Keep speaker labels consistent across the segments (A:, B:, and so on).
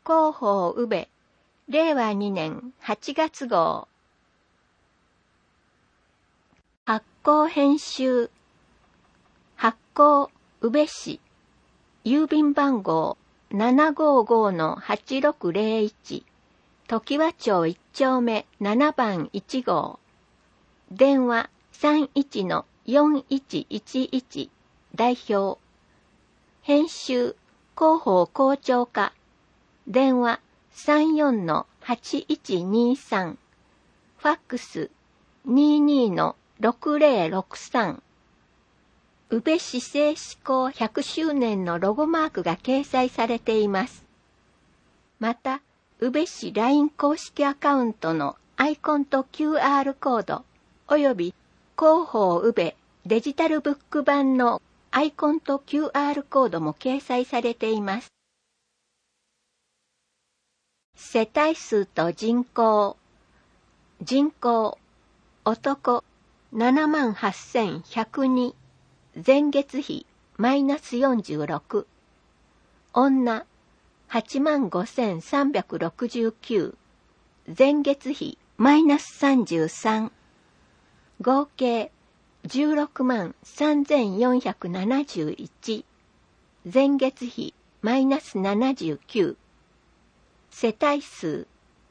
A: 広報宇部、令和2年8月号。発行編集。発行宇部市。郵便番号 755-8601。常盤町1丁目7番1号。電話 31-4111。代表。編集広報校長課。電話 34-8123。ファックス 22-6063。宇部市政施行100周年のロゴマークが掲載されています。また、宇部市 LINE 公式アカウントのアイコンと QR コード、および広報宇部デジタルブック版のアイコンと QR コードも掲載されています。世帯数と人口。人口、男78,102。前月比マイナス46。女85,369。前月比マイナス33。合計163,471。前月比マイナス79。世帯数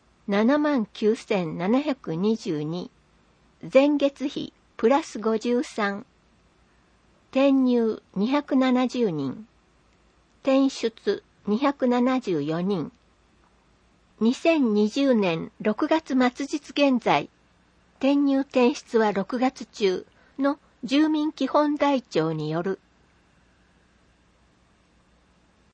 A: 79,722。前月比プラス53。転入270人。転出274人。2020年6月末日現在、転入転出は6月中の住民基本台帳による